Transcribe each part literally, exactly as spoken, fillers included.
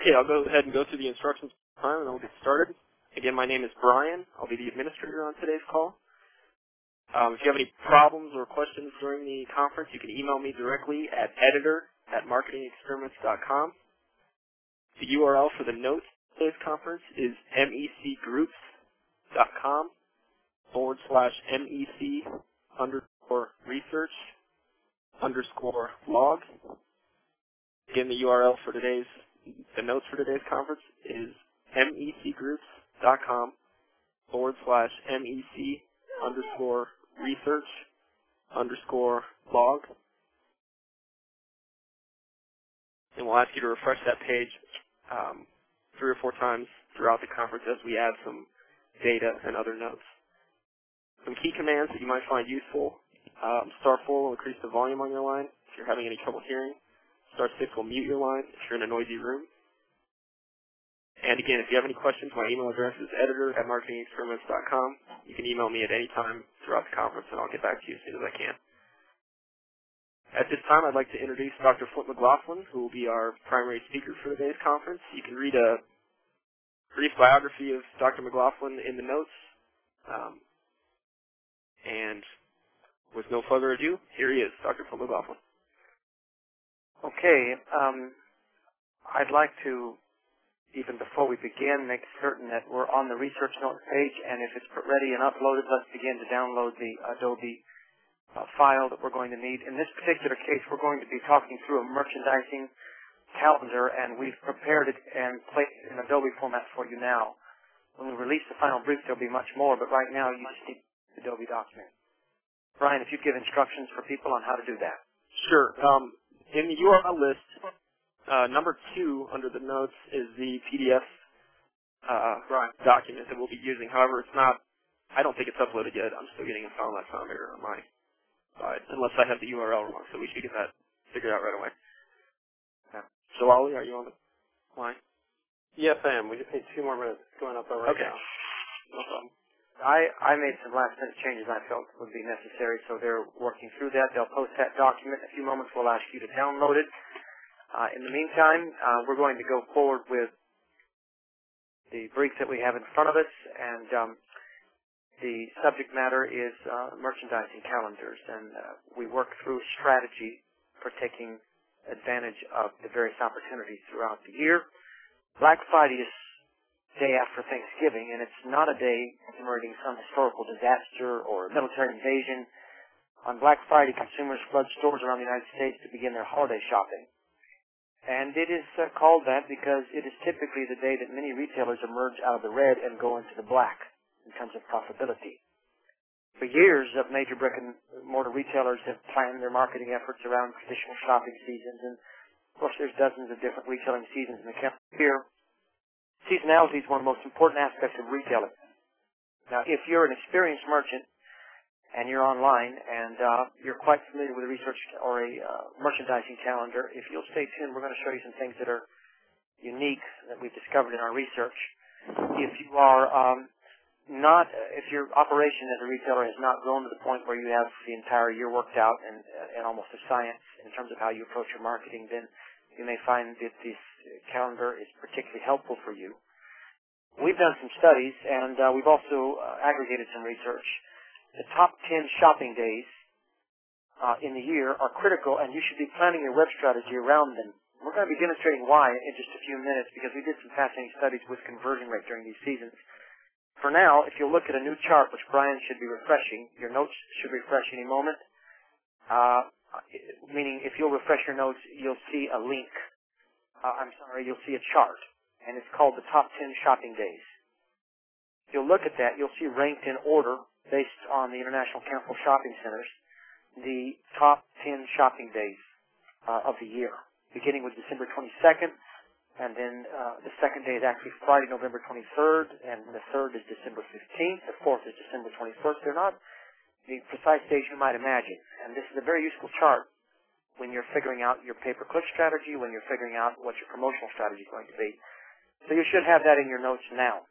Okay, I'll go ahead and go through the instructions this time, and then we'll get started. Again, my name is Brian. I'll be the administrator on today's call. Um, if you have any problems or questions during the conference, you can email me directly at editor at marketing experiments dot com. The U R L for the notes of today's conference is mecgroups.com forward slash mec underscore research underscore log. Again, the U R L for today's, the notes for today's conference is mecgroups.com forward slash mec underscore research underscore log. And we'll ask you to refresh that page um, three or four times throughout the conference as we add some data and other notes. Some key commands that you might find useful. Um, star four will increase the volume on your line if you're having any trouble hearing. Star six will mute your line if you're in a noisy room. And again, if you have any questions, my email address is editor at marketing experiments dot com. You can email me at any time throughout the conference, and I'll get back to you as soon as I can. At this time, I'd like to introduce Doctor Flint McLaughlin, who will be our primary speaker for today's conference. You can read a brief biography of Doctor McLaughlin in the notes. Um, and with no further ado, here he is, Doctor Flint McLaughlin. Okay, um, I'd like to, even before we begin, make certain that we're on the research notes page, and if it's ready and uploaded, let's begin to download the Adobe uh, file that we're going to need. In this particular case, we're going to be talking through a merchandising calendar, and we've prepared it and placed it in Adobe format for you now. When we release the final brief, there'll be much more, but right now you just need the Adobe document. Brian, if you give instructions for people on how to do that. Sure. Um, in the U R L list, uh, number two under the notes is the P D F uh, right. document that we'll be using. However, it's not, I don't think it's uploaded yet. I'm still getting a file not found error on my side, unless I have the U R L wrong, so we should get that figured out right away. Yeah. So, Ollie, are you on the line? Yes, I am. We just need two more minutes. It's going up right okay. now. No problem. I, I made some last-minute changes I felt would be necessary, so they're working through that. They'll post that document in a few moments. We'll ask you to download it. Uh, in the meantime, uh, we're going to go forward with the brief that we have in front of us, and um, the subject matter is uh, merchandising calendars, and uh, we work through strategy for taking advantage of the various opportunities throughout the year. Black Friday is day after Thanksgiving, and it's not a day commemorating some historical disaster or military invasion. On Black Friday, consumers flood stores around the United States to begin their holiday shopping. And it is uh, called that because it is typically the day that many retailers emerge out of the red and go into the black in terms of profitability. For years, uh, major brick-and-mortar retailers have planned their marketing efforts around traditional shopping seasons, and of course there's dozens of different retailing seasons in the calendar year. Seasonality is one of the most important aspects of retailing. Now, if you're an experienced merchant and you're online and uh, you're quite familiar with a research or a uh, merchandising calendar, if you'll stay tuned, we're going to show you some things that are unique that we've discovered in our research. If you are um, not, if your operation as a retailer has not grown to the point where you have the entire year worked out and, and almost a science in terms of how you approach your marketing, then you may find that this calendar is particularly helpful for you. We've done some studies, and uh, we've also uh, aggregated some research. The top ten shopping days uh, in the year are critical, and you should be planning your web strategy around them. We're going to be demonstrating why in just a few minutes, because we did some fascinating studies with conversion rate during these seasons. For now, if you'll look at a new chart, which Brian should be refreshing, your notes should refresh any moment, uh, meaning if you'll refresh your notes, you'll see a link. Uh, I'm sorry, you'll see a chart, and it's called the top ten shopping days. If you'll look at that, you'll see ranked in order based on the International Council of Shopping Centers, the top ten shopping days uh, of the year, beginning with December twenty-second, and then uh, the second day is actually Friday, November twenty-third, and the third is December fifteenth, the fourth is December twenty-first. They're not the precise days you might imagine, and this is a very useful chart when you're figuring out your pay-per-click strategy, when you're figuring out what your promotional strategy is going to be. So you should have that in your notes now.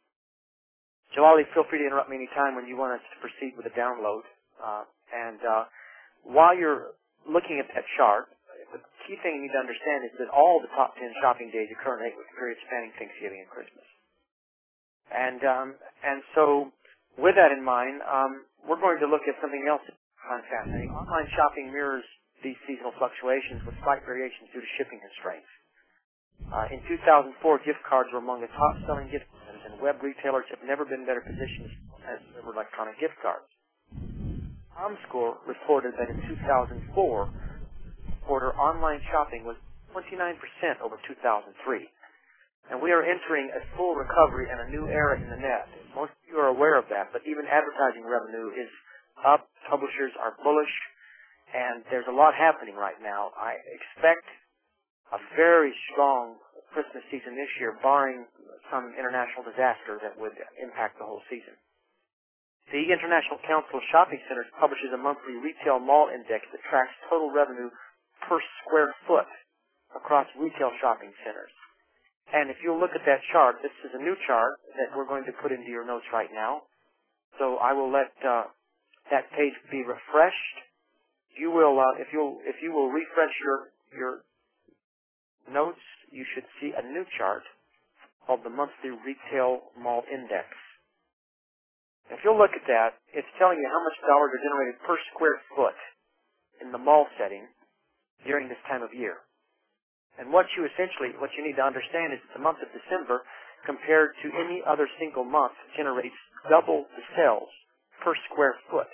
Jalali, feel free to interrupt me anytime when you want us to proceed with the download. Uh, and uh, while you're looking at that chart, the key thing you need to understand is that all the top ten shopping days occur in eight-week periods spanning Thanksgiving and Christmas. And um, and so, with that in mind, um, we're going to look at something else that's kind of fascinating. Online shopping mirrors these seasonal fluctuations with slight variations due to shipping constraints. Uh, in two thousand four, gift cards were among the top-selling gift items, and web retailers have never been better positioned as deliver electronic gift cards. ComScore reported that in two thousand four, order online shopping was twenty-nine percent over two thousand three. And we are entering a full recovery and a new era in the net. Most of you are aware of that, but even advertising revenue is up. Publishers are bullish, and there's a lot happening right now. I expect a very strong Christmas season this year, barring some international disaster that would impact the whole season. The International Council of Shopping Centers publishes a monthly retail mall index that tracks total revenue per square foot across retail shopping centers. And if you look at that chart, this is a new chart that we're going to put into your notes right now. So I will let uh, that page be refreshed. You will, uh, if you if you will refresh your your notes, you should see a new chart called the monthly retail mall index. If you'll look at that, it's telling you how much dollars are generated per square foot in the mall setting during this time of year. And what you essentially, what you need to understand is that the month of December, compared to any other single month, generates double the sales per square foot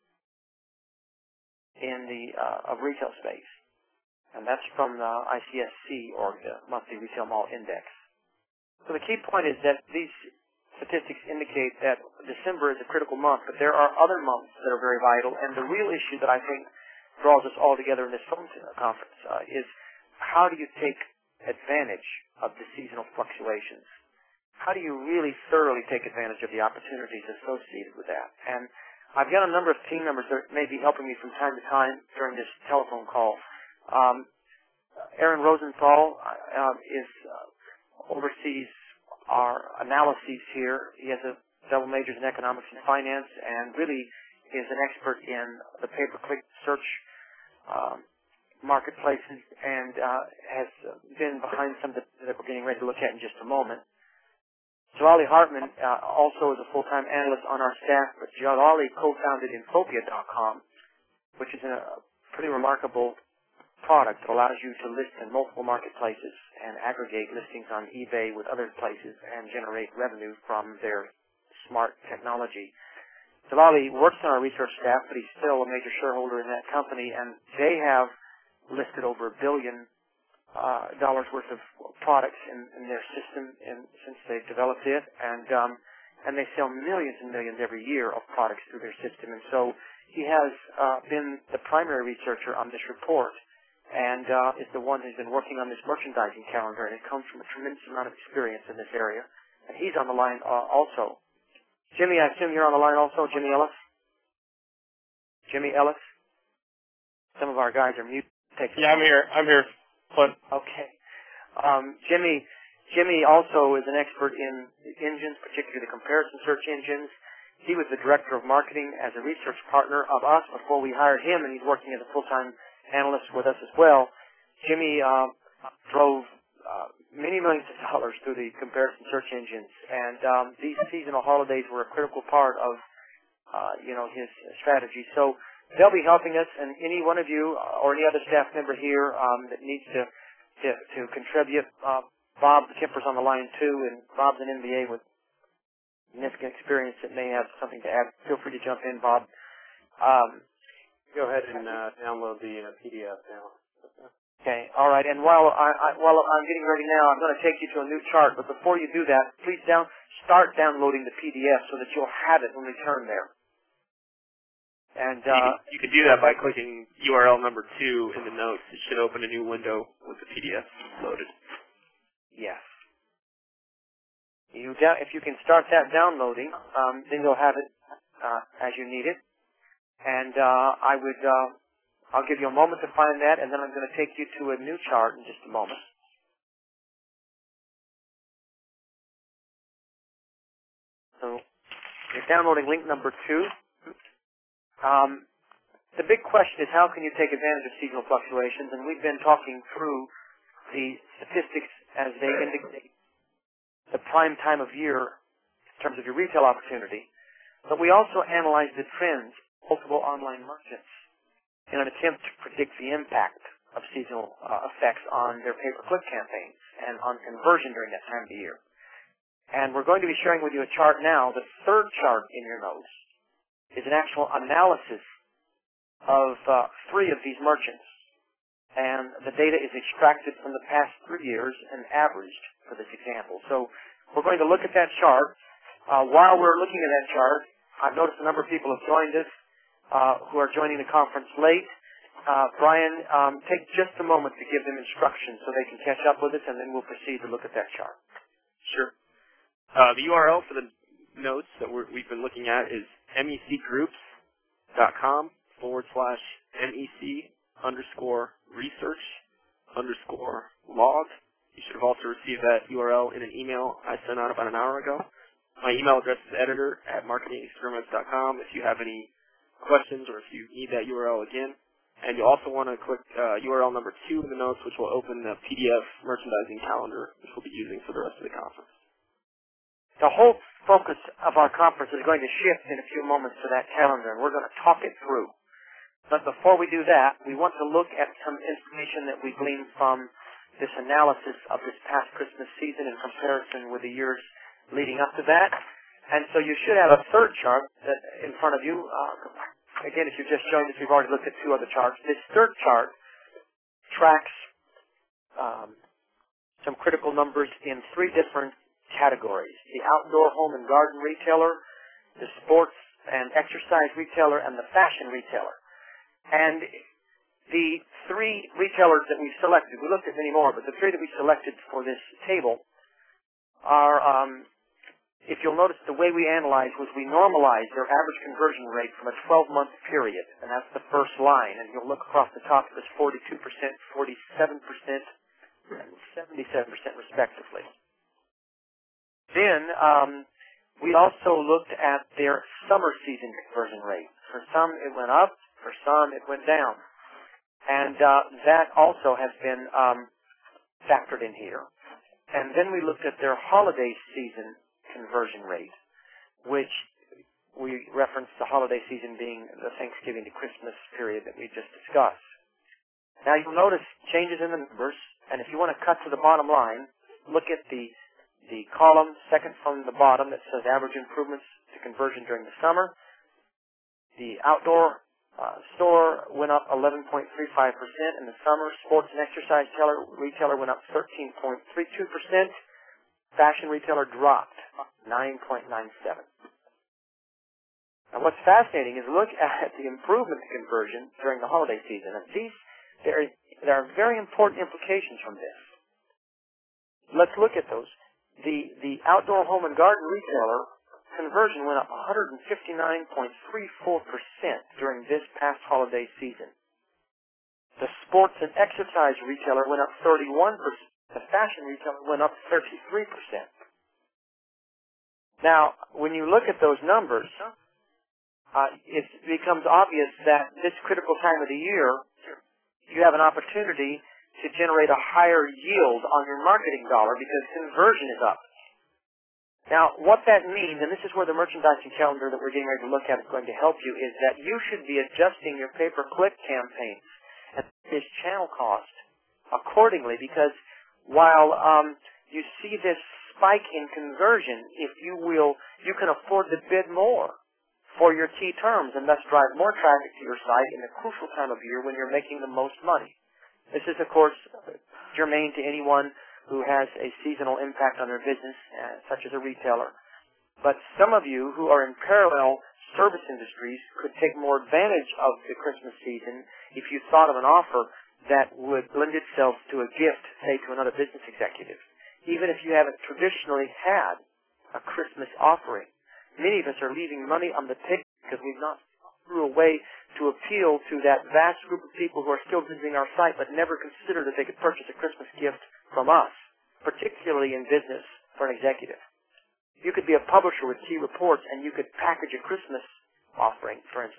in the uh, of retail space. And that's from the I C S C, or the Monthly Retail Mall Index. So the key point is that these statistics indicate that December is a critical month, but there are other months that are very vital. And the real issue that I think draws us all together in this phone conference uh, is, how do you take advantage of the seasonal fluctuations? How do you really thoroughly take advantage of the opportunities associated with that? And I've got a number of team members that may be helping me from time to time during this telephone call. Um, Aaron Rosenthal uh, is uh, oversees our analyses here. He has a double majors in economics and finance, and really is an expert in the pay-per-click search um, marketplaces, and uh, has been behind some that we're getting ready to look at in just a moment. Jalali Hartman uh, also is a full-time analyst on our staff, but Jalali co-founded Infopia dot com, which is a pretty remarkable product that allows you to list in multiple marketplaces and aggregate listings on eBay with other places and generate revenue from their smart technology. Jalali works on our research staff, but he's still a major shareholder in that company, and they have listed over a billion uh, dollars worth of products in, in their system in, since they've developed it, and um, and they sell millions and millions every year of products through their system. And so he has uh, been the primary researcher on this report, and uh, is the one who's been working on this merchandising calendar, and it comes from a tremendous amount of experience in this area. And he's on the line uh, also. Jimmy, I assume you're on the line also, Jimmy Ellis? Jimmy Ellis? Some of our guys are mute. Yeah, I'm here. I'm here. What? Okay. Um, Jimmy, Jimmy also is an expert in engines, particularly the comparison search engines. He was the director of marketing as a research partner of us before we hired him, and he's working as a full-time analyst with us as well. Jimmy uh, drove uh, many millions of dollars through the comparison search engines, and um, these seasonal holidays were a critical part of, uh, you know, his strategy. So they'll be helping us, and any one of you or any other staff member here um, that needs to to, to contribute, uh, Bob Kemper's on the line too, and Bob's an M B A with significant experience that may have something to add. Feel free to jump in, Bob. Um, Go ahead and uh, download the uh, P D F now. Okay, all right. And while I, I while I'm getting ready now, I'm going to take you to a new chart. But before you do that, please down start downloading the P D F so that you'll have it when we turn there. And uh, you, can, you can do that by clicking U R L number two in the notes. It should open a new window with the P D F loaded. Yes. You down, if you can start that downloading, um, then you'll have it uh, as you need it. And uh, I would, uh, I'll give you a moment to find that, and then I'm going to take you to a new chart in just a moment. So you're downloading link number two. Um, the big question is how can you take advantage of seasonal fluctuations? And we've been talking through the statistics as they indicate the prime time of year in terms of your retail opportunity. But we also analyze the trends of multiple online merchants in an attempt to predict the impact of seasonal uh, effects on their pay-per-click campaigns and on conversion during that time of the year. And we're going to be sharing with you a chart now. The third chart in your notes is an actual analysis of uh, three of these merchants. And the data is extracted from the past three years and averaged for this example. So we're going to look at that chart. Uh, while we're looking at that chart, I've noticed a number of people have joined us uh, who are joining the conference late. Uh, Brian, um, take just a moment to give them instructions so they can catch up with us, and then we'll proceed to look at that chart. Sure. Uh, the U R L for the notes that we're, we've been looking at is mecgroups.com forward slash mec underscore research underscore log. You should have also received that U R L in an email I sent out about an hour ago. My email address is editor at marketing experiments dot com if you have any questions or if you need that U R L again. And you also want to click uh, U R L number two in the notes, which will open the P D F merchandising calendar, which we'll be using for the rest of the conference. The whole focus of our conference is going to shift in a few moments to that calendar, and we're going to talk it through. But before we do that, we want to look at some information that we gleaned from this analysis of this past Christmas season in comparison with the years leading up to that. And so you should have a third chart that in front of you. Uh, again, if you've just joined us, we've already looked at two other charts. This third chart tracks um, some critical numbers in three different categories: the outdoor home and garden retailer, the sports and exercise retailer, and the fashion retailer. And the three retailers that we selected, we looked at many more, but the three that we selected for this table are, um, if you'll notice, the way we analyzed was we normalized their average conversion rate from a twelve-month period, and that's the first line. And you'll look across the top, there's forty-two percent, forty-seven percent, and seventy-seven percent respectively. Then um, we also looked at their summer season conversion rate. For some, it went up. For some, it went down. And uh, that also has been um, factored in here. And then we looked at their holiday season conversion rate, which we referenced the holiday season being the Thanksgiving to Christmas period that we just discussed. Now you'll notice changes in the numbers, and if you want to cut to the bottom line, look at the the column second from the bottom that says average improvements to conversion during the summer. The outdoor uh, store went up eleven point three five percent in the summer. Sports and exercise retailer, retailer went up thirteen point three two percent. Fashion retailer dropped nine point nine seven. Now what's fascinating is look at the improvement to conversion during the holiday season. And these, there, there are very important implications from this. Let's look at those. The, the outdoor home and garden retailer conversion went up one hundred fifty-nine point three four percent during this past holiday season. The sports and exercise retailer went up thirty-one percent. The fashion retailer went up thirty-three percent. Now, when you look at those numbers, uh, it becomes obvious that this critical time of the year, you have an opportunity to generate a higher yield on your marketing dollar because conversion is up. Now, what that means, and this is where the merchandising calendar that we're getting ready to look at is going to help you, is that you should be adjusting your pay-per-click campaigns and this channel cost accordingly, because while um, you see this spike in conversion, if you will, you can afford to bid more for your key terms and thus drive more traffic to your site in the crucial time of year when you're making the most money. This is, of course, germane to anyone who has a seasonal impact on their business, uh, such as a retailer. But some of you who are in parallel service industries could take more advantage of the Christmas season if you thought of an offer that would lend itself to a gift, say, to another business executive, even if you haven't traditionally had a Christmas offering. Many of us are leaving money on the table because we've not through a way to appeal to that vast group of people who are still visiting our site but never considered that they could purchase a Christmas gift from us, particularly in business for an executive. You could be a publisher with key reports and you could package a Christmas offering, for instance,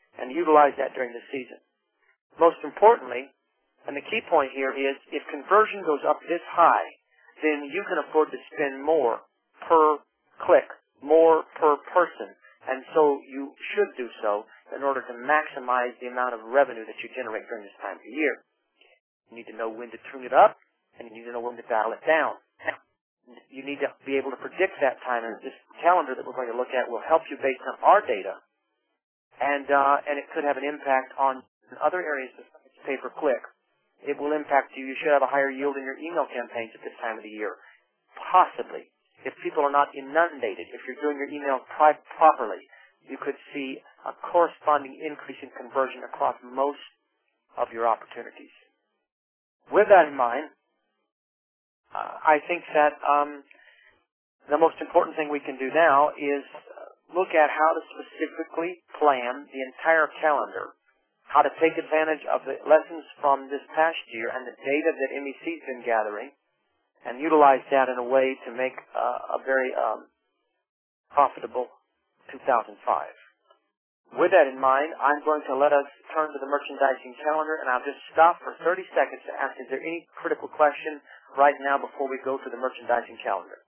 and utilize that during the season. Most importantly, and the key point here is, if conversion goes up this high, then you can afford to spend more per click, more per person, and so you should do so in order to maximize the amount of revenue that you generate during this time of the year. You need to know when to tune it up, and you need to know when to dial it down. You need to be able to predict that time, and this calendar that we're going to look at will help you based on our data, and uh, and it could have an impact on other areas besides pay-per-click. It will impact you. You should have a higher yield in your email campaigns at this time of the year. Possibly. If people are not inundated, if you're doing your email pri- properly, you could see a corresponding increase in conversion across most of your opportunities. With that in mind, uh, I think that um, the most important thing we can do now is look at how to specifically plan the entire calendar, how to take advantage of the lessons from this past year and the data that M E C's been gathering, and utilize that in a way to make uh, a very um, profitable two thousand five. With that in mind, I'm going to let us turn to the merchandising calendar, and I'll just stop for thirty seconds to ask, is there any critical question right now before we go to the merchandising calendar?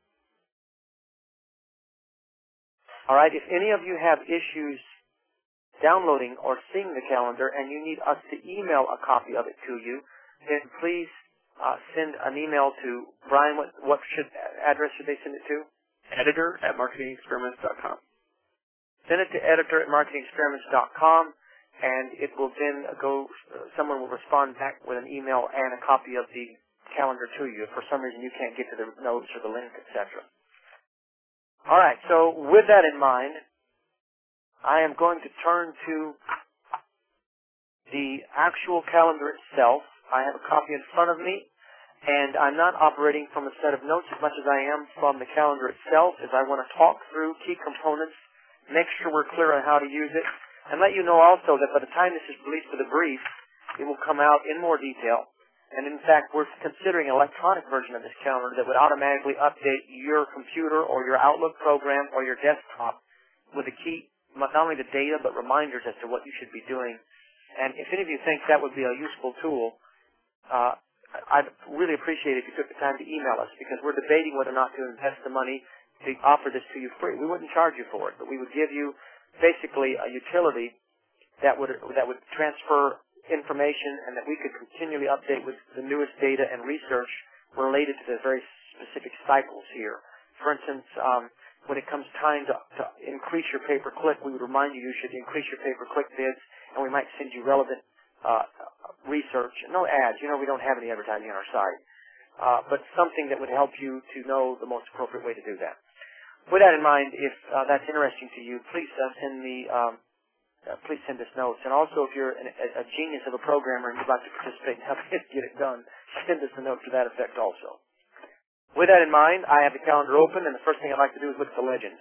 All right, if any of you have issues downloading or seeing the calendar and you need us to email a copy of it to you, then please uh, send an email to Brian. What, what should address should they send it to? Editor at marketing experiments dot com. Send it to editor at marketing experiments dot com, and it will then go, uh, someone will respond back with an email and a copy of the calendar to you. If for some reason you can't get to the notes or the link, et cetera. All right, so with that in mind, I am going to turn to the actual calendar itself. I have a copy in front of me, and I'm not operating from a set of notes as much as I am from the calendar itself, as I want to talk through key components, make sure we're clear on how to use it, and let you know also that by the time this is released for the brief, it will come out in more detail. And in fact, we're considering an electronic version of this calendar that would automatically update your computer or your Outlook program or your desktop with the key, not only the data, but reminders as to what you should be doing. And if any of you think that would be a useful tool, uh, I'd really appreciate it if you took the time to email us, because we're debating whether or not to invest the money to offer this to you free. We wouldn't charge you for it, but we would give you basically a utility that would that would transfer information and that we could continually update with the newest data and research related to the very specific cycles here. For instance, um, when it comes time to, to increase your pay-per-click, we would remind you you should increase your pay-per-click bids, and we might send you relevant uh, research. No ads. You know, we don't have any advertising on our site. Uh, but something that would help you to know the most appropriate way to do that. With that in mind, if uh, that's interesting to you, please uh, send me, um, uh, please send us notes. And also, if you're an, a, a genius of a programmer and you'd like to participate and help get it done, send us a note to that effect also. With that in mind, I have the calendar open, and the first thing I'd like to do is look at the legend.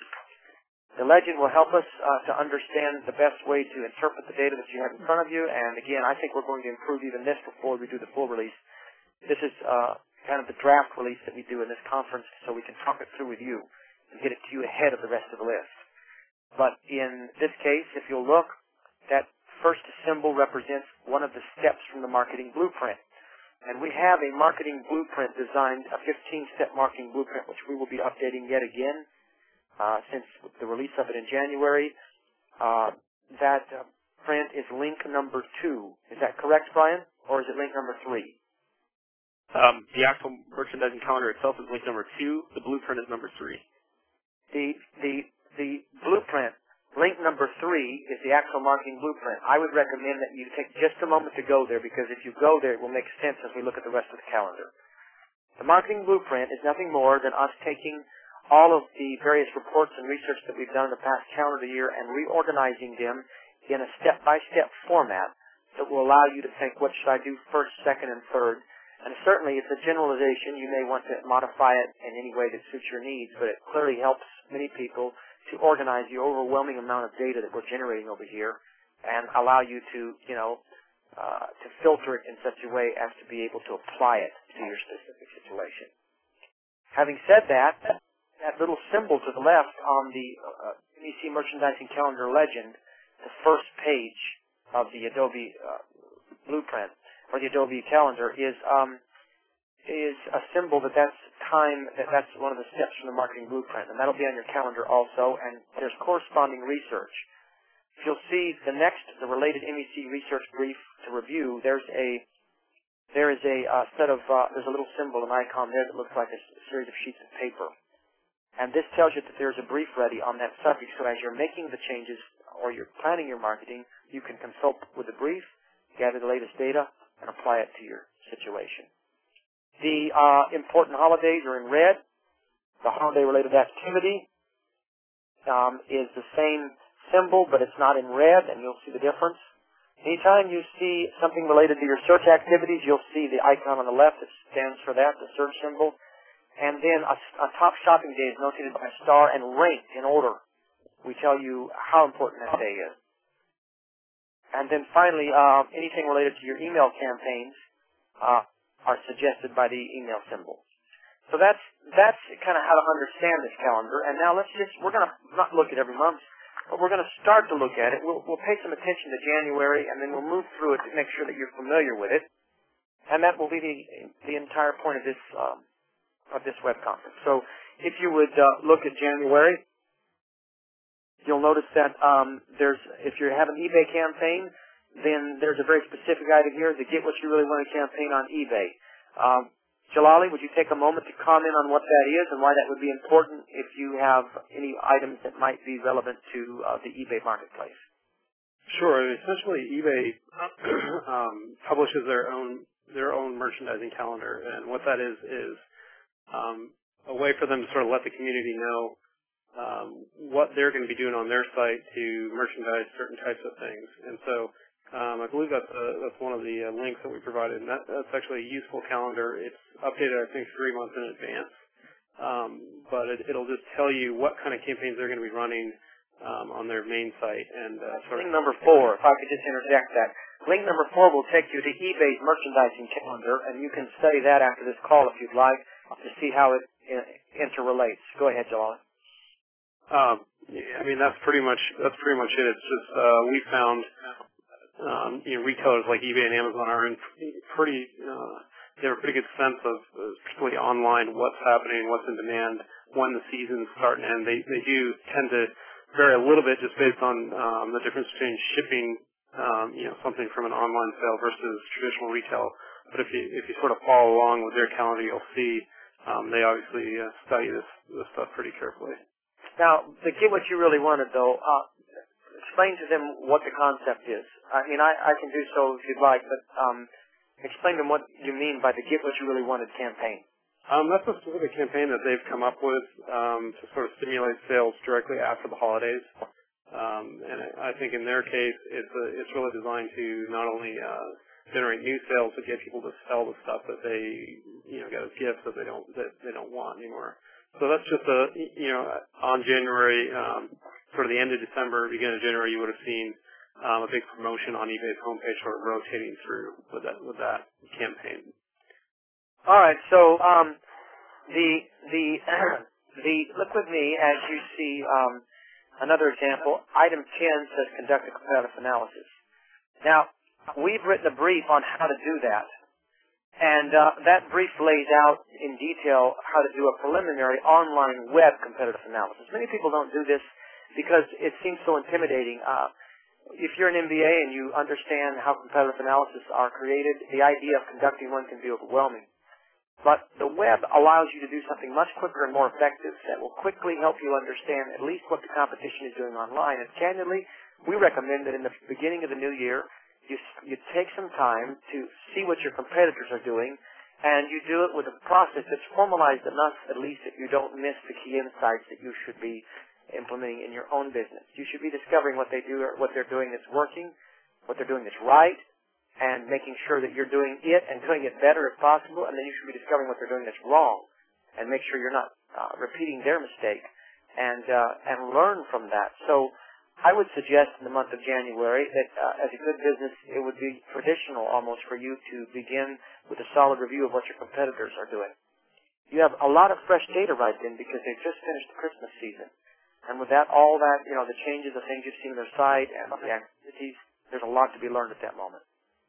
The legend will help us uh, to understand the best way to interpret the data that you have in front of you. And again, I think we're going to improve even this before we do the full release. This is uh, kind of the draft release that we do in this conference, so we can talk it through with you and get it to you ahead of the rest of the list. But in this case, if you'll look, that first symbol represents one of the steps from the marketing blueprint. And we have a marketing blueprint designed, a fifteen-step marketing blueprint, which we will be updating yet again uh, since the release of it in January. Uh, that uh, print is link number two. Is that correct, Brian? Or is it link number three? Um, the actual merchandising calendar itself is link number two. The blueprint is number three. The the the blueprint, link number three, is the actual marketing blueprint. I would recommend that you take just a moment to go there, because if you go there, it will make sense as we look at the rest of the calendar. The marketing blueprint is nothing more than us taking all of the various reports and research that we've done in the past calendar year and reorganizing them in a step-by-step format that will allow you to think, what should I do first, second, and third? And certainly it's a generalization. You may want to modify it in any way that suits your needs, but it clearly helps many people to organize the overwhelming amount of data that we're generating over here and allow you to, you know, uh, to filter it in such a way as to be able to apply it to your specific situation. Having said that, that little symbol to the left on the uh, M E C Merchandising Calendar Legend, the first page of the Adobe uh, Blueprint or the Adobe Calendar is um, is a symbol that that's time, that that's one of the steps from the marketing blueprint, and that'll be on your calendar also, and there's corresponding research. You'll see the next, the related M E C research brief to review, there's a, there is a uh, set of, uh, there's a little symbol, an icon there that looks like a series of sheets of paper. And this tells you that there's a brief ready on that subject, so as you're making the changes or you're planning your marketing, you can consult with the brief, gather the latest data, and apply it to your situation. The uh, important holidays are in red. The holiday-related activity um, is the same symbol, but it's not in red, and you'll see the difference. Anytime you see something related to your search activities, you'll see the icon on the left that stands for that, the search symbol. And then a, a top shopping day is notated by a star and ranked in order. We tell you how important that day is. And then finally, uh, anything related to your email campaigns uh, are suggested by the email symbol. So that's that's kind of how to understand this calendar. And now let's just, we're going to not look at every month, but we're going to start to look at it. We'll, we'll pay some attention to January, and then we'll move through it to make sure that you're familiar with it. And that will be the, the entire point of this, um, of this web conference. So if you would uh, look at January, you'll notice that um, there's, if you have an eBay campaign, then there's a very specific item here, to get what you really want to campaign on eBay. Um, Jalali, would you take a moment to comment on what that is and why that would be important if you have any items that might be relevant to uh, the eBay marketplace? Sure. I mean, essentially, eBay um, publishes their own their own merchandising calendar, and what that is is um, a way for them to sort of let the community know um, what they're going to be doing on their site to merchandise certain types of things. And so Um, I believe that's, uh, that's one of the uh, links that we provided, and that, that's actually a useful calendar. It's updated, I think, three months in advance, um, but it, it'll just tell you what kind of campaigns they're going to be running um, on their main site. And uh, sort link of number four, if I could just interject that. Link number four will take you to eBay's merchandising calendar, and you can study that after this call if you'd like to see how it uh, interrelates. Go ahead, Jalali. Um, yeah, I mean, that's pretty much that's pretty much it. It's just uh, we found. Um, you know, retailers like eBay and Amazon are in pretty, uh, they have a pretty good sense of, uh, particularly online, what's happening, what's in demand, when the seasons start and end. They, they do tend to vary a little bit just based on um, the difference between shipping, um, you know, something from an online sale versus traditional retail. But if you if you sort of follow along with their calendar, you'll see um, they obviously uh, study this, this stuff pretty carefully. Now, to get what you really wanted, though, uh, explain to them what the concept is. I mean, I, I can do so if you'd like, but um, explain to them what you mean by the Get What You Really Wanted campaign. Um, that's a specific campaign that they've come up with um, to sort of stimulate sales directly after the holidays. Um, and I think in their case, it's a, it's really designed to not only uh, generate new sales, but get people to sell the stuff that they, you know, get as gifts that they don't that they don't want anymore. So that's just a, you know, on January, um, sort of the end of December, beginning of January, you would have seen um, a big promotion on eBay's homepage, sort of rotating through with that with that campaign. All right. So um, the the the look with me as you see um, another example. Item ten says conduct a competitive analysis. Now we've written a brief on how to do that. And uh, that brief lays out in detail how to do a preliminary online web competitive analysis. Many people don't do this because it seems so intimidating. Uh, if you're an M B A and you understand how competitive analysis are created, the idea of conducting one can be overwhelming. But the web allows you to do something much quicker and more effective that will quickly help you understand at least what the competition is doing online. And candidly, we recommend that in the beginning of the new year, You, you take some time to see what your competitors are doing, and you do it with a process that's formalized enough, at least, that you don't miss the key insights that you should be implementing in your own business. You should be discovering what they do, what they're doing that's working, what they're doing that's right, and making sure that you're doing it and doing it better if possible, and then you should be discovering what they're doing that's wrong, and make sure you're not uh, repeating their mistake, and uh, and learn from that. So I would suggest in the month of January that uh, as a good business, it would be traditional almost for you to begin with a solid review of what your competitors are doing. You have a lot of fresh data right then because they've just finished the Christmas season. And with that, all that, you know, the changes, the things you've seen on their site and the activities, there's a lot to be learned at that moment.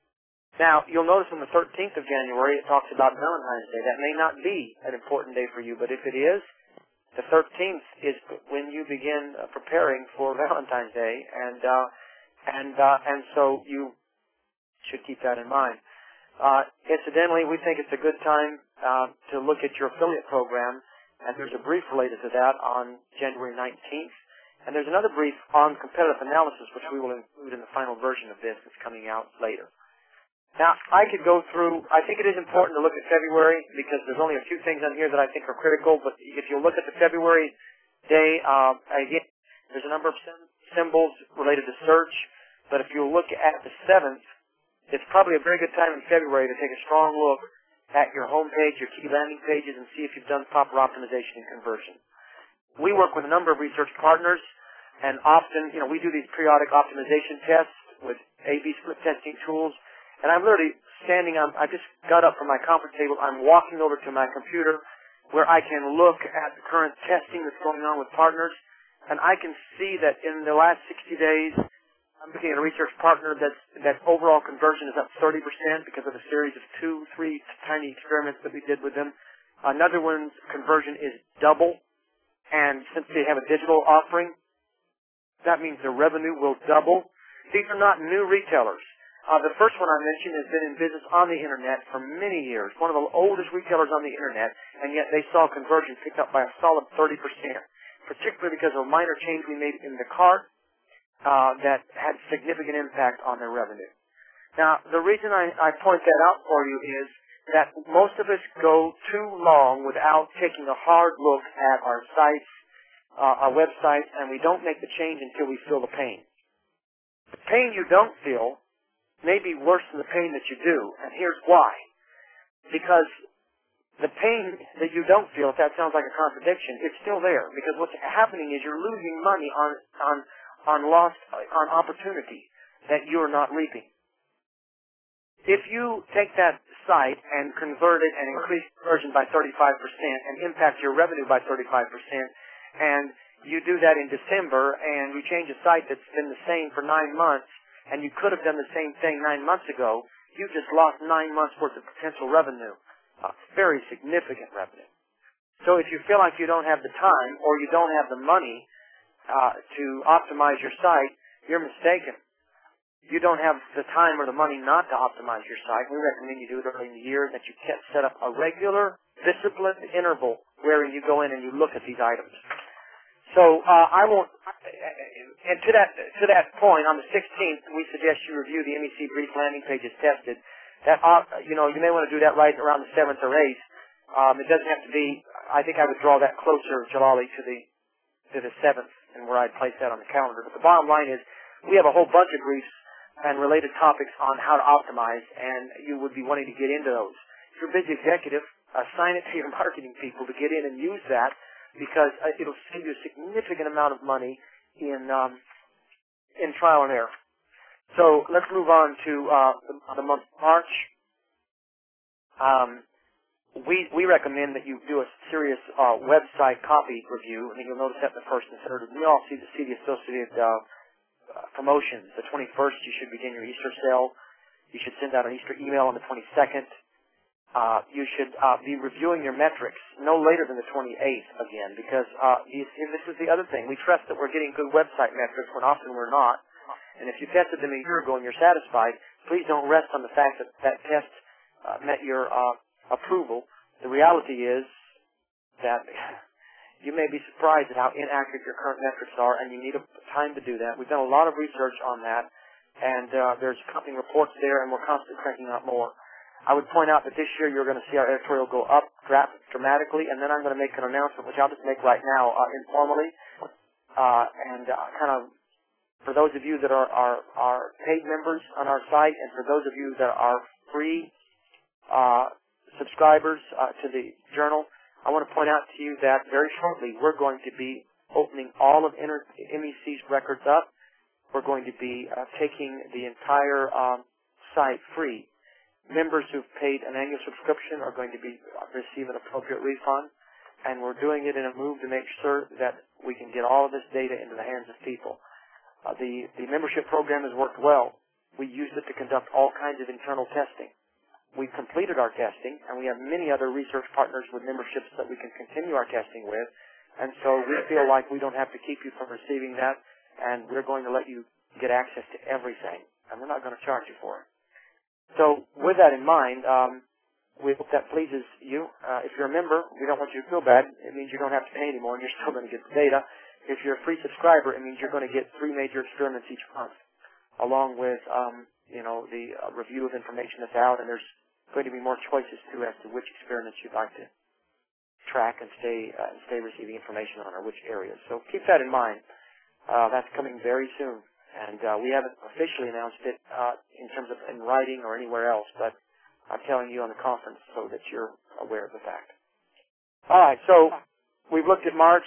Now, you'll notice on the thirteenth of January, it talks about Valentine's Day. That may not be an important day for you, but if it is, the thirteenth is when you begin uh, preparing for Valentine's Day, and uh, and uh, and so you should keep that in mind. Uh, incidentally, we think it's a good time uh, to look at your affiliate program, and there's a brief related to that on January nineteenth. And there's another brief on competitive analysis, which we will include in the final version of this that's coming out later. Now, I could go through, I think it is important to look at February because there's only a few things on here that I think are critical, but if you look at the February day, uh, again, there's a number of symbols related to search, but if you look at the seventh, it's probably a very good time in February to take a strong look at your home page, your key landing pages, and see if you've done proper optimization and conversion. We work with a number of research partners, and often, you know, we do these periodic optimization tests with A B split testing tools. And I'm literally standing on, I just got up from my conference table. I'm walking over to my computer where I can look at the current testing that's going on with partners. And I can see that in the last sixty days, I'm looking at a research partner that's, that overall conversion is up thirty percent because of a series of two, three tiny experiments that we did with them. Another one's conversion is double. And since they have a digital offering, that means their revenue will double. These are not new retailers. Uh, the first one I mentioned has been in business on the Internet for many years, one of the oldest retailers on the Internet, and yet they saw conversion picked up by a solid thirty percent, particularly because of a minor change we made in the cart uh, that had significant impact on their revenue. Now, the reason I, I point that out for you is that most of us go too long without taking a hard look at our sites, uh, our websites, and we don't make the change until we feel the pain. The pain you don't feel may be worse than the pain that you do, and here's why. Because the pain that you don't feel, if that sounds like a contradiction, it's still there. Because what's happening is you're losing money on on on lost on opportunity that you're not reaping. If you take that site and convert it and increase conversion by thirty-five percent and impact your revenue by thirty-five percent, and you do that in December and you change a site that's been the same for nine months, and you could have done the same thing nine months ago, you just lost nine months' worth of potential revenue. Uh, very significant revenue. So if you feel like you don't have the time or you don't have the money uh, to optimize your site, you're mistaken. You don't have the time or the money not to optimize your site. We recommend you do it early in the year, that you can set up a regular, disciplined interval wherein you go in and you look at these items. So uh, I won't. And to that to that point, on the sixteenth, we suggest you review the M E C brief landing pages tested. That uh, you know, you may want to do that right around the seventh or eighth. Um, it doesn't have to be. I think I would draw that closer, Jalali, to the to the seventh, and where I'd place that on the calendar. But the bottom line is, we have a whole bunch of briefs and related topics on how to optimize, and you would be wanting to get into those. If you're a busy executive, assign it to your marketing people to get in and use that, because it'll save you a significant amount of money in um, in trial and error. So let's move on to uh, the, the month of March. Um, we we recommend that you do a serious uh, website copy review. I think you'll notice that in the first and third. We all see the, see the associated uh, uh, promotions. The twenty-first, you should begin your Easter sale. You should send out an Easter email on the twenty-second. Uh, you should uh, be reviewing your metrics no later than the twenty-eighth again, because uh, you see, this is the other thing. We trust that we're getting good website metrics when often we're not. And if you tested them a year ago and you're satisfied, please don't rest on the fact that that test uh, met your uh, approval. The reality is that you may be surprised at how inaccurate your current metrics are, and you need a time to do that. We've done a lot of research on that, and uh, there's accompanying reports there, and we're constantly cranking out more. I would point out that this year you're going to see our editorial go up dramatically, and then I'm going to make an announcement, which I'll just make right now uh, informally, uh, and uh, kind of for those of you that are, are, are paid members on our site, and for those of you that are free uh, subscribers uh, to the journal, I want to point out to you that very shortly we're going to be opening all of M E C's records up. We're going to be uh, taking the entire um, site free. Members who've paid an annual subscription are going to be receive an appropriate refund. and we're doing it in a move to make sure that we can get all of this data into the hands of people. Uh, the, the membership program has worked well. We used it to conduct all kinds of internal testing. We've completed our testing, and we have many other research partners with memberships that we can continue our testing with. And so we feel like we don't have to keep you from receiving that, and we're going to let you get access to everything, and we're not going to charge you for it. So with that in mind, um, we hope that pleases you. Uh, if you're a member, we don't want you to feel bad. It means you don't have to pay anymore, and you're still going to get the data. If you're a free subscriber, it means you're going to get three major experiments each month, along with, um, you know, the uh, review of information that's out, and there's going to be more choices, too, as to which experiments you'd like to track and stay uh, and stay receiving information on, or which areas. So keep that in mind. Uh, that's coming very soon, and uh, we haven't officially announced it uh, in terms of in writing or anywhere else, but I'm telling you on the conference so that you're aware of the fact. All right, so we've looked at March,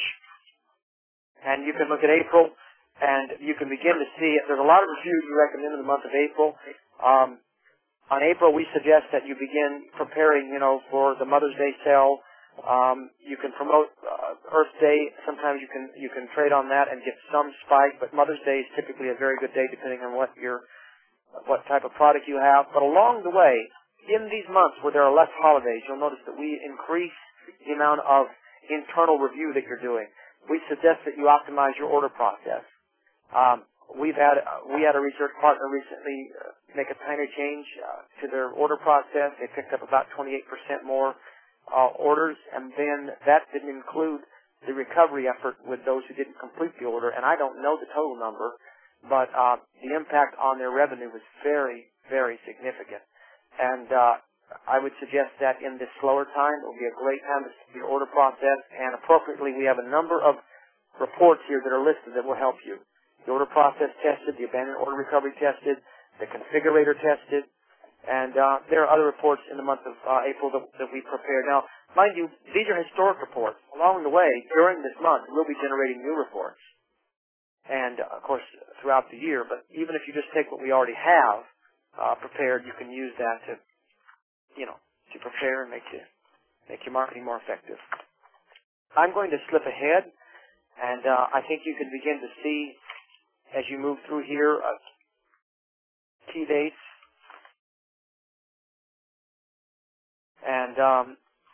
and you can look at April, and you can begin to see it. There's a lot of reviews we recommend in the month of April. Um, On April, we suggest that you begin preparing, you know, for the Mother's Day sale. Um, you can promote uh, Earth Day. Sometimes you can you can trade on that and get some spike, but Mother's Day is typically a very good day depending on what your what type of product you have. But along the way, in these months where there are less holidays, you'll notice that we increase the amount of internal review that you're doing. We suggest that you optimize your order process. Um, We've had uh, we had a research partner recently uh, make a tiny change uh, to their order process. They picked up about twenty-eight percent more uh, orders, and then that didn't include the recovery effort with those who didn't complete the order. And I don't know the total number, but uh, the impact on their revenue was very, very significant. And uh, I would suggest that in this slower time, it will be a great time to see your order process. And appropriately, we have a number of reports here that are listed that will help you. The order process tested, the abandoned order recovery tested, the configurator tested, and uh, there are other reports in the month of uh, April that, that we prepared. Now, mind you, these are historic reports. Along the way, during this month, we'll be generating new reports, and uh, of course, throughout the year. But even if you just take what we already have uh, prepared, you can use that to, you know, to prepare and make you, make your marketing more effective. I'm going to slip ahead, and uh, I think you can begin to see as you move through here, uh, key dates. And um,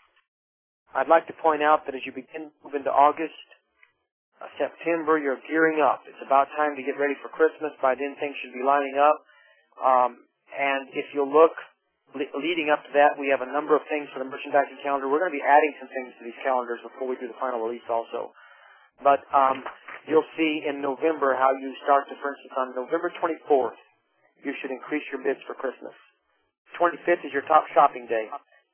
I'd like to point out that as you begin to move into August, uh, September, you're gearing up. It's about time to get ready for Christmas. By then, things should be lining up. Um, and if you'll look, le- leading up to that, we have a number of things for the merchandising calendar. We're going to be adding some things to these calendars before we do the final release also. But um, you'll see in November how you start to, for instance, on November twenty-fourth, you should increase your bids for Christmas. twenty-fifth is your top shopping day.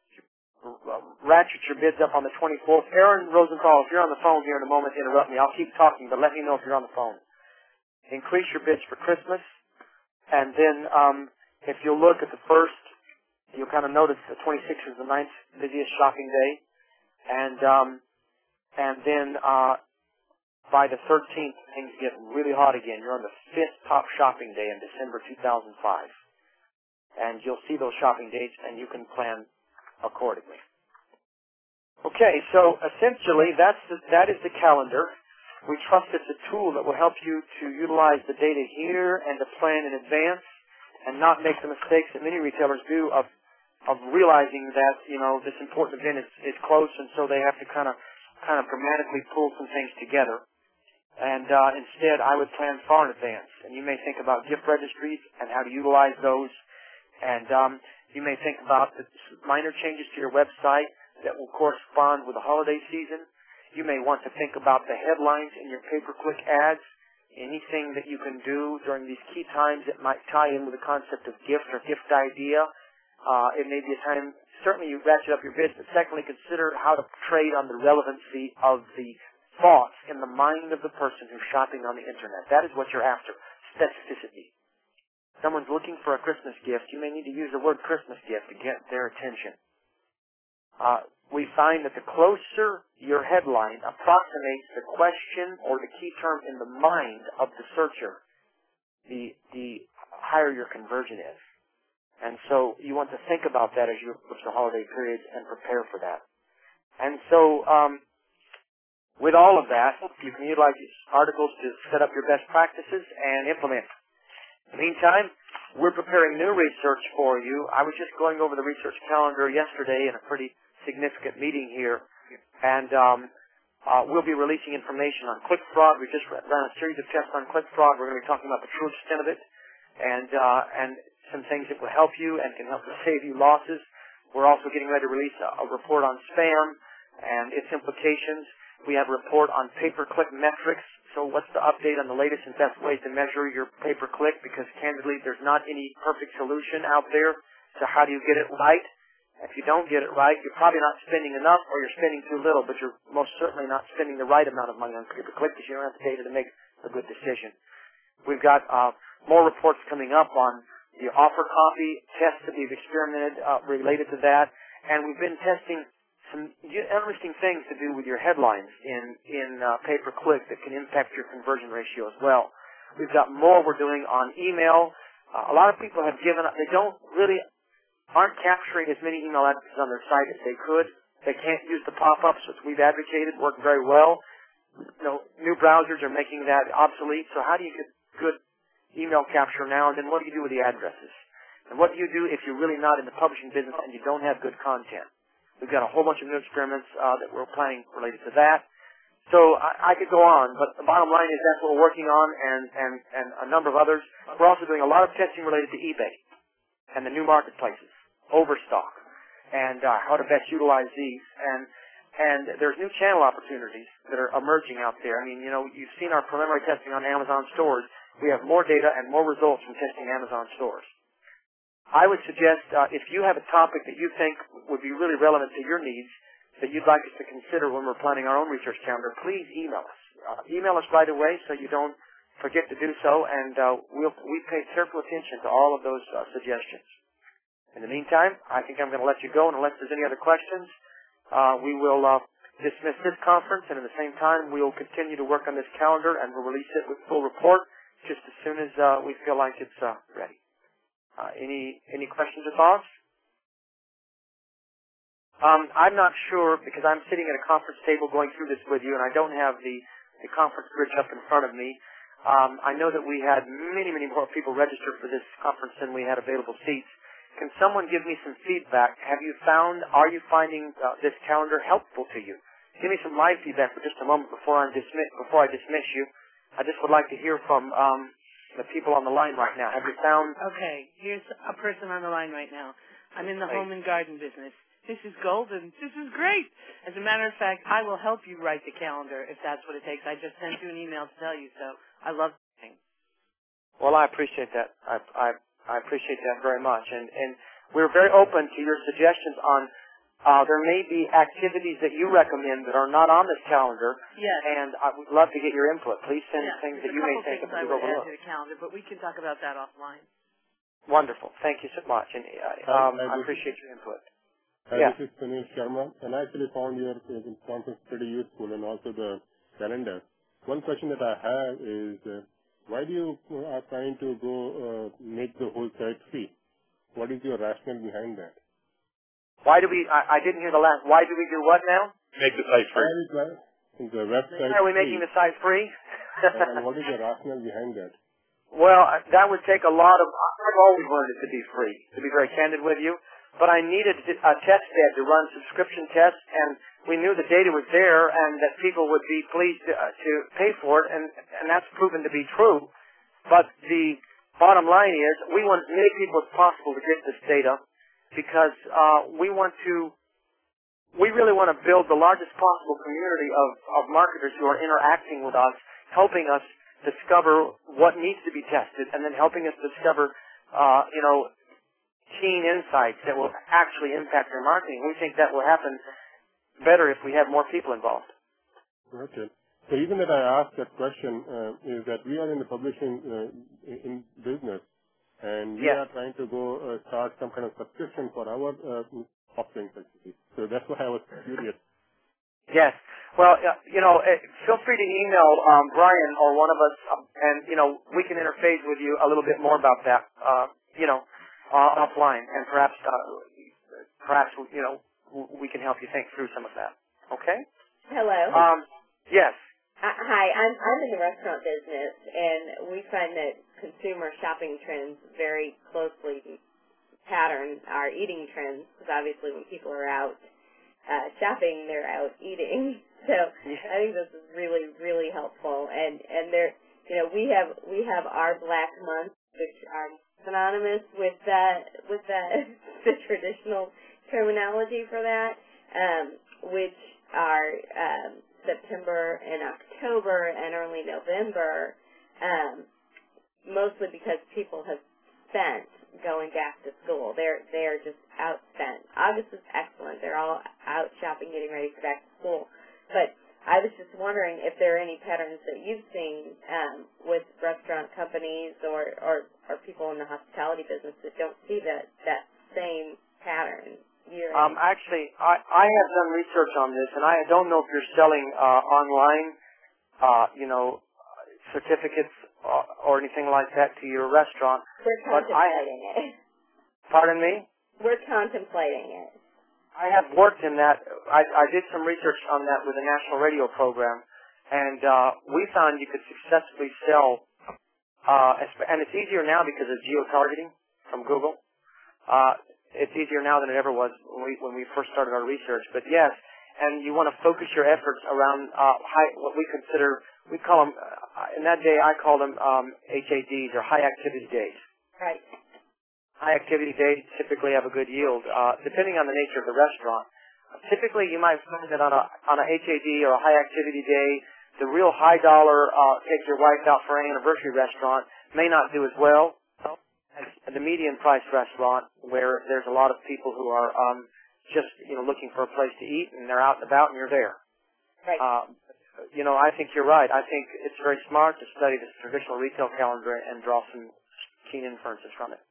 Ratchet your bids up on the twenty-fourth. Aaron Rosenthal, if you're on the phone here in a moment, interrupt me. I'll keep talking, but let me know if you're on the phone. Increase your bids for Christmas. And then um, if you'll look at the first, you'll kind of notice the twenty-sixth is the ninth busiest shopping day. And, um, and then... Uh, By the thirteenth, things get really hot again. You're on the fifth top shopping day in December two thousand five. And you'll see those shopping dates, and you can plan accordingly. Okay, so essentially, that's the, that is the calendar. We trust it's a tool that will help you to utilize the data here and to plan in advance and not make the mistakes that many retailers do of of realizing that, you know, this important event is, is close, and so they have to kind of kind of dramatically pull some things together. And uh, instead, I would plan far in advance. And you may think about gift registries and how to utilize those. And um, you may think about the minor changes to your website that will correspond with the holiday season. You may want to think about the headlines in your pay-per-click ads, anything that you can do during these key times that might tie in with the concept of gift or gift idea. Uh, it may be a time, certainly you ratchet up your bids, but secondly, consider how to trade on the relevancy of the thoughts in the mind of the person who's shopping on the internet. That is what you're after, specificity. Someone's looking for a Christmas gift. You may need to use the word Christmas gift to get their attention. Uh, we find that the closer your headline approximates the question or the key term in the mind of the searcher, the, the higher your conversion is. And so you want to think about that as you approach the holiday periods and prepare for that. And so, um, With all of that, you can utilize these articles to set up your best practices and implement. In the meantime, we're preparing new research for you. I was just going over the research calendar yesterday in a pretty significant meeting here, and um, uh, we'll be releasing information on click fraud. We just ran a series of tests on click fraud. We're going to be talking about the true extent of it, and uh, and some things that will help you and can help to save you losses. We're also getting ready to release a, a report on spam and its implications. We have a report on pay-per-click metrics. So what's the update on the latest and best ways to measure your pay-per-click? Because candidly, there's not any perfect solution out there. So how do you get it right? If you don't get it right, you're probably not spending enough or you're spending too little, but you're most certainly not spending the right amount of money on pay-per-click because you don't have the data to make a good decision. We've got uh, more reports coming up on the offer copy tests that we've experimented uh, related to that, and we've been testing some interesting things to do with your headlines in, in uh, pay-per-click that can impact your conversion ratio as well. We've got more we're doing on email. Uh, a lot of people have given up. They don't really, aren't capturing as many email addresses on their site as they could. They can't use the pop-ups, which we've advocated work very well. You know, new browsers are making that obsolete. So how do you get good email capture now? And then what do you do with the addresses? And what do you do if you're really not in the publishing business and you don't have good content? We've got a whole bunch of new experiments uh, that we're planning related to that. So I, I could go on, but the bottom line is that's what we're working on, and, and, and a number of others. We're also doing a lot of testing related to eBay and the new marketplaces, Overstock, and uh, how to best utilize these. And and there's new channel opportunities that are emerging out there. I mean, you know, you've seen our preliminary testing on Amazon stores. We have more data and more results from testing Amazon stores. I would suggest uh, if you have a topic that you think would be really relevant to your needs that you'd like us to consider when we're planning our own research calendar, please email us. Uh, email us right away so you don't forget to do so, and uh, we'll, we pay careful attention to all of those uh, suggestions. In the meantime, I think I'm going to let you go, and unless there's any other questions, uh, we will uh, dismiss this conference, and at the same time, we will continue to work on this calendar, and we'll release it with full report just as soon as uh, we feel like it's uh, ready. Uh, any any questions or thoughts? Um, I'm not sure because I'm sitting at a conference table going through this with you, and I don't have the, the conference bridge up in front of me. Um, I know that we had many, many more people register for this conference than we had available seats. Can someone give me some feedback? Have you found, are you finding uh, this calendar helpful to you? Give me some live feedback for just a moment before I dismiss, before I dismiss you. I just would like to hear from um, the people on the line right now. Have you found... Okay, here's a person on the line right now. I'm in the Hey. home and garden business. This is golden. This is great. As a matter of fact, I will help you write the calendar if that's what it takes. I just sent you an email to tell you so. I love the thing. Well, I appreciate that. I, I, I appreciate that very much. And, and we're very open to your suggestions on uh, there may be activities that you recommend that are not on this calendar. Yes. And I would love to get your input. Please send Yes. things There's that you may a think couple of things I we've would add overlooked. to the calendar, but we can talk about that offline. Wonderful. Thank you so much. And uh, um, I appreciate your input. Hi, Yeah. this is Sunil Sharma, and I actually found your uh, conference pretty useful and also the calendar. One question that I have is, uh, why do you uh, are trying to go uh, make the whole site free? What is your rationale behind that? Why do we, I, I didn't hear the last, why do we do what now? Make the site Why free. is that the website Why are we free? making the site free? and, and what is the rationale behind that? Well, uh, that would take a lot of, I've always wanted it to be free, to be very candid with you. But I needed a test bed to run subscription tests, and we knew the data was there and that people would be pleased to, uh, to pay for it, and, and that's proven to be true. But the bottom line is we want as many people as possible to get this data because uh, we want to, we really want to build the largest possible community of, of marketers who are interacting with us, helping us discover what needs to be tested, and then helping us discover, uh, you know, keen insights that will actually impact their marketing. We think that will happen better if we have more people involved. Okay. So even that I asked that question uh, is that we are in the publishing uh, in business, and we Yes. are trying to go uh, start some kind of subscription for our uh, offerings actually. So that's why I was curious. Yes. Well, uh, you know, uh, feel free to email um, Brian or one of us, um, and, you know, we can interface with you a little bit more about that, uh, you know, uh, offline, and perhaps, uh, perhaps, you know, we can help you think through some of that. Okay? Hello. Um, Yes. Uh, hi, I'm I'm in the restaurant business, and we find that consumer shopping trends very closely pattern our eating trends, because obviously when people are out uh, shopping, they're out eating. So Yeah. I think this is really, really helpful. And and there, you know, we have we have our Black Month, which are synonymous with that with that the traditional terminology for that, um, which are um, September and October and early November, um, mostly because people have spent going back to school. They're they're just outspent. August is excellent. They're all out shopping, getting ready for back to school. But I was just wondering if there are any patterns that you've seen um, with restaurant companies or, or, or people in the hospitality business that don't see that that same pattern. Year Um, actually, I, I have done research on this, and I don't know if you're selling uh, online, uh, you know, certificates or, or anything like that to your restaurant. We're But I, contemplating it. pardon me? We're contemplating it. I have worked in that. I, I did some research on that with a national radio program, and uh, we found you could successfully sell, uh, and it's easier now because of geo-targeting from Google. Uh, it's easier now than it ever was when we, when we first started our research. But yes, and you want to focus your efforts around uh, high, what we consider, we call them, uh, in that day I call them um, H A Ds, or high activity days. Right. High activity days typically have a good yield, uh, depending on the nature of the restaurant. Typically, you might find that on a on a H A D or a high activity day, the real high dollar uh, take your wife out for an anniversary restaurant may not do as well as the median price restaurant, where there's a lot of people who are um, just you know looking for a place to eat, and they're out and about, and you're there. Right. Uh, you know, I think you're right. I think it's very smart to study the traditional retail calendar and draw some keen inferences from it.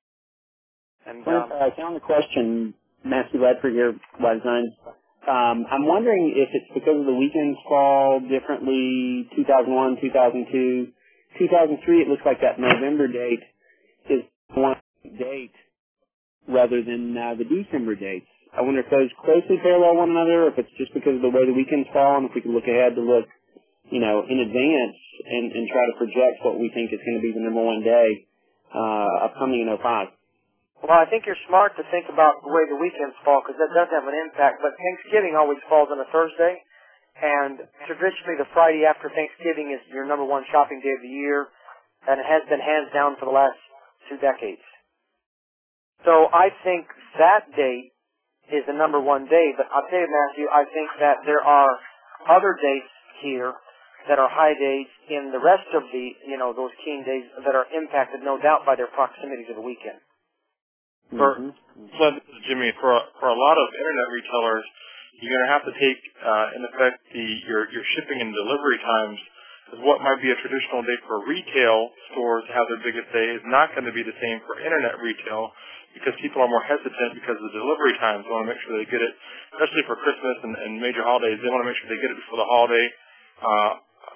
And, Clint, um, uh, calendar question, Matthew Ledford here, Wide Designs. Um, I'm wondering if it's because of the weekends fall differently, two thousand one, two thousand two. two thousand three, it looks like that November date is one date rather than uh, the December dates. I wonder if those closely parallel one another, or if it's just because of the way the weekends fall, and if we can look ahead to look, you know, in advance and, and try to project what we think is going to be the number one day uh, upcoming in oh five. Well, I think you're smart to think about the way the weekends fall, because that does have an impact. But Thanksgiving always falls on a Thursday, and traditionally the Friday after Thanksgiving is your number one shopping day of the year, and it has been hands down for the last two decades. So I think that date is the number one day. But I'll tell you, Matthew, I think that there are other dates here that are high days in the rest of the, you know, those keen days that are impacted, no doubt, by their proximity to the weekend. For, Mm-hmm. Clint, this is Jimmy. For a, for a lot of internet retailers, you're going to have to take, uh, in effect, the your your shipping and delivery times. Because what might be a traditional day for retail stores to have their biggest day is not going to be the same for internet retail, because people are more hesitant because of the delivery times. They want to make sure they get it, especially for Christmas and, and major holidays. They want to make sure they get it before the holiday. Uh,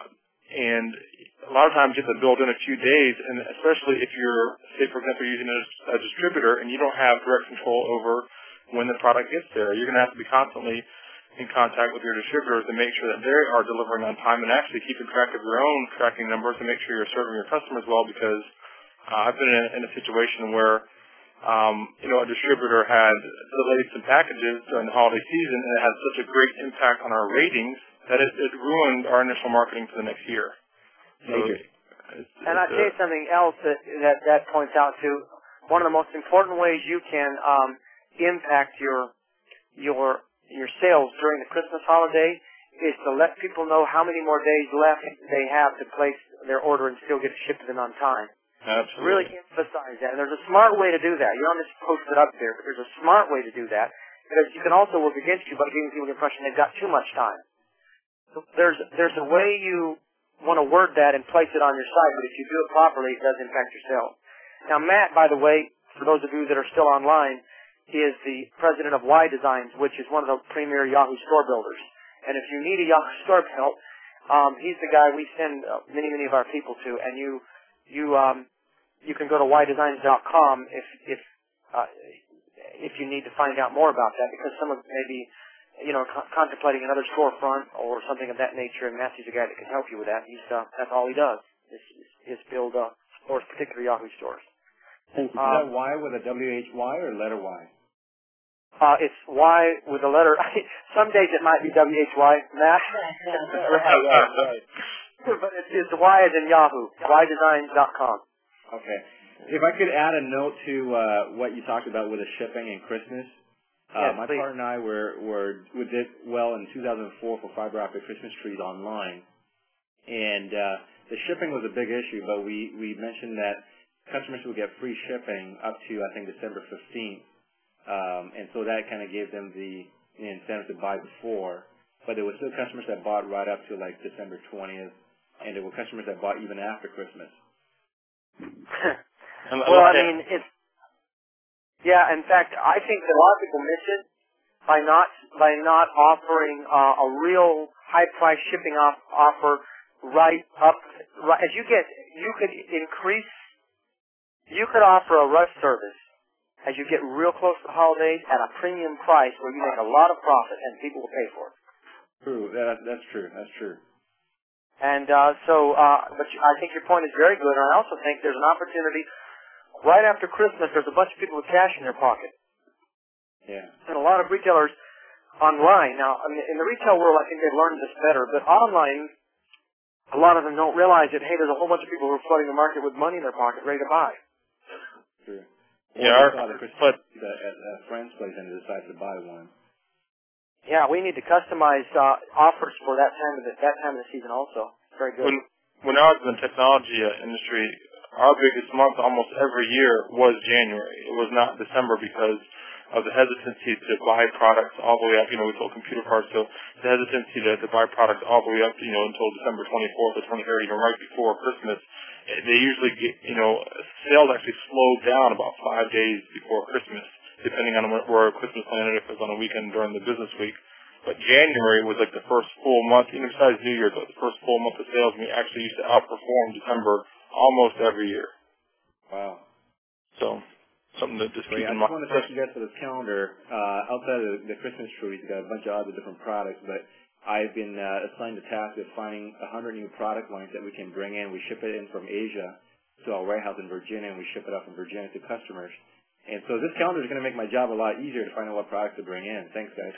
and a lot of times you have to build in a few days, and especially if you're, say, for example, using a, a distributor and you don't have direct control over when the product gets there. You're going to have to be constantly in contact with your distributors to make sure that they are delivering on time, and actually keeping track of your own tracking numbers to make sure you're serving your customers well, because uh, I've been in, in a situation where um, you know, a distributor had delayed some packages during the holiday season, and it had such a great impact on our ratings that it, it ruined our initial marketing for the next year. So Major. it's, And I'll it's tell you something else that, that that points out to one of the most important ways you can um, impact your your your sales during the Christmas holiday is to let people know how many more days left they have to place their order and still get it shipped to them on time. Absolutely. Really emphasize that. And there's a smart way to do that. You don't just post it up there, but there's a smart way to do that, because you can also work against you by giving people the impression they've got too much time. So there's there's a way you want to word that and place it on your site, but if you do it properly, it does impact your sales. Now, Matt, by the way, for those of you that are still online, is the president of Y Designs, which is one of the premier Yahoo store builders. And if you need a Yahoo store built, um, he's the guy we send uh, many, many of our people to. And you you um, you can go to y designs dot com if if uh, if you need to find out more about that, because some of maybe you know, co- contemplating another storefront or something of that nature, and Matthew's a guy that can help you with that. He's uh, that's all he does is, is build uh, stores, particularly Yahoo stores. Thank you. Um, Is that Y with a W H Y or letter Y? Uh, it's Y with a letter. Some days it might be W H Y, Matt. right, right, right. But it's, it's Y as in Yahoo, y designs dot com. Okay. If I could add a note to uh, what you talked about with the shipping and Christmas. Uh, Yes, my please. partner and I were, were we did well in two thousand four for fiber optic Christmas trees online, and uh, the shipping was a big issue. But we we mentioned that customers would get free shipping up to I think December fifteenth, um, and so that kind of gave them the, the incentive to buy before. But there were still customers that bought right up to like December twentieth, and there were customers that bought even after Christmas. Well, I mean, it's yeah. In fact, I think that a lot of people miss it by not by not offering uh, a real high price shipping off, offer right up. Right, as you get, you could increase. You could offer a rush service as you get real close to the holidays at a premium price where you make a lot of profit and people will pay for it. True. That, that's true. That's true. And uh, so, uh, but you, I think your point is very good. And I also think there's an opportunity right after Christmas. There's a bunch of people with cash in their pocket. Yeah. And a lot of retailers online, now in the, in the retail world I think they've learned this better, but online a lot of them don't realize that, hey, there's a whole bunch of people who are flooding the market with money in their pocket ready to buy. True. Yeah, Or they saw the Christmas but at, at a friend's place and decided to buy one. Yeah, we need to customize uh, offers for that time of the, that time of the season also. Very good. when when I was in the technology uh, industry, our biggest month almost every year was January. It was not December because of the hesitancy to buy products all the way up. You know, we sold computer parts, so the hesitancy to, to buy products all the way up, you know, until December twenty-fourth or twenty-third, even right before Christmas. They usually get, you know, sales actually slow down about five days before Christmas, depending on where Christmas landed, if it was on a weekend during the business week. But January was like the first full month, even besides New Year's, but the first full month of sales, and we actually used to outperform December almost every year. Wow. So, something to just Great. keep I in just mind. want to thank you guys for this calendar. Uh, outside of the, the Christmas tree, we've got a bunch of other different products, but I've been uh, assigned the task of finding one hundred new product lines that we can bring in. We ship it in from Asia to our warehouse in Virginia, and we ship it out from Virginia to customers. And so this calendar is going to make my job a lot easier to find out what products to bring in. Thanks, guys.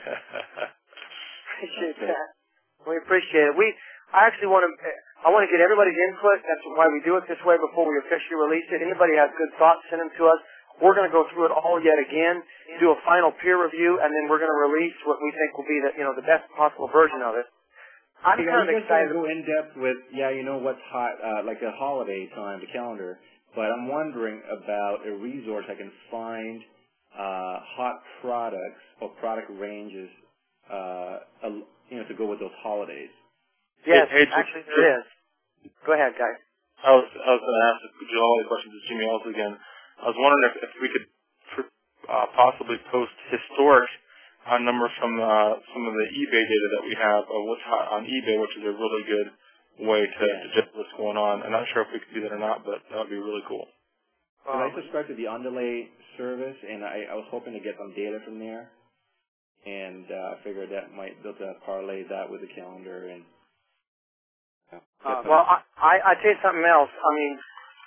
Appreciate that. We appreciate it. We, I actually want to, I want to get everybody's input. That's why we do it this way before we officially release it. Anybody has good thoughts, send them to us. We're going to go through it all yet again, do a final peer review, and then we're going to release what we think will be the, you know, the best possible version of it. I'm Hey, kind of you guys excited. Go in depth with, yeah, you know what's hot, uh, like the holiday time, the calendar. But I'm wondering about a resource I can find uh, hot products or product ranges, uh, you know, to go with those holidays. Yes, Hey, hey, actually just, there is. Go ahead, guys. I was I was going to ask all the questions to Jimmy also again. I was wondering if, if we could uh, possibly post historic uh, numbers from uh, some of the eBay data that we have of what's hot on eBay, which is a really good way to, Yeah. to judge what's going on. I'm not sure if we could do that or not, but that would be really cool. Because I subscribe to the Underlay service, and I, I was hoping to get some data from there, and uh, I figured that might be able to parlay that with the calendar. And Uh, well, I, I, I tell you something else. I mean,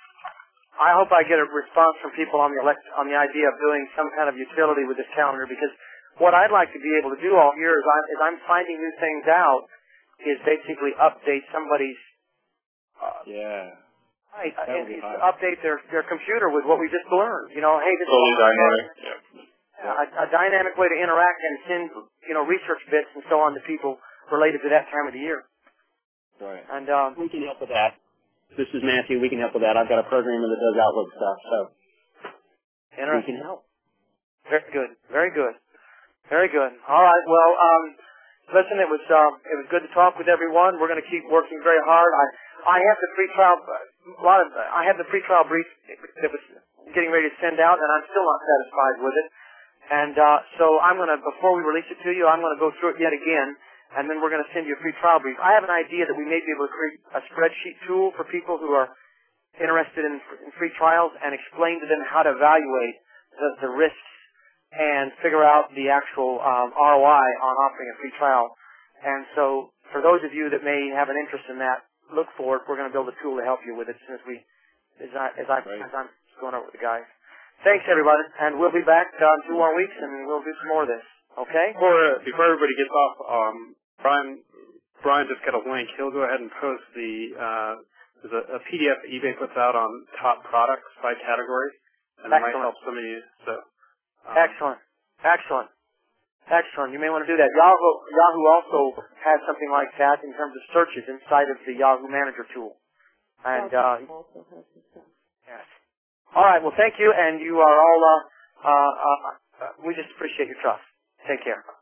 I hope I get a response from people on the elect, on the idea of doing some kind of utility with this calendar, because what I'd like to be able to do all year is, I, is I'm finding new things out, is basically update somebody's. Uh, yeah. Right, That and would be to hot. update their their computer with what we just learned. You know, hey, this Totally is dynamic. Yeah. yeah, a, a dynamic way to interact and send, you know, research bits and so on to people related to that time of the year. Right. And um, We can help with that. This is Matthew. We can help with that. I've got a programmer that does Outlook stuff, so we interesting. can help. Very good. Very good. Very good. All right. Well, um, listen, it was um, it was good to talk with everyone. We're going to keep working very hard. I I have the free trial. A lot of I have the free trial brief that was getting ready to send out, and I'm still not satisfied with it. And uh, so I'm going to, before we release it to you, I'm going to go through it yet again, and then we're going to send you a free trial brief. I have an idea that we may be able to create a spreadsheet tool for people who are interested in, in free trials and explain to them how to evaluate the, the risks and figure out the actual um, R O I on offering a free trial. And so for those of you that may have an interest in that, look for it. We're going to build a tool to help you with it as soon as we, as, I, as, I, as I'm going over with the guys. Thanks, everybody, and we'll be back uh, in two more weeks, and we'll do some more of this. Okay? Before, uh, before everybody gets off, um, Brian, Brian just got a link. He'll go ahead and post the uh, there's a, a P D F that eBay puts out on top products by category, and it might help some of you. So, um, excellent, excellent, excellent. You may want to do that. Yahoo, Yahoo also has something like that in terms of searches inside of the Yahoo Manager tool. And uh, yes. All right. Well, thank you, and you are all. Uh, uh, uh, we just appreciate your trust. Take care.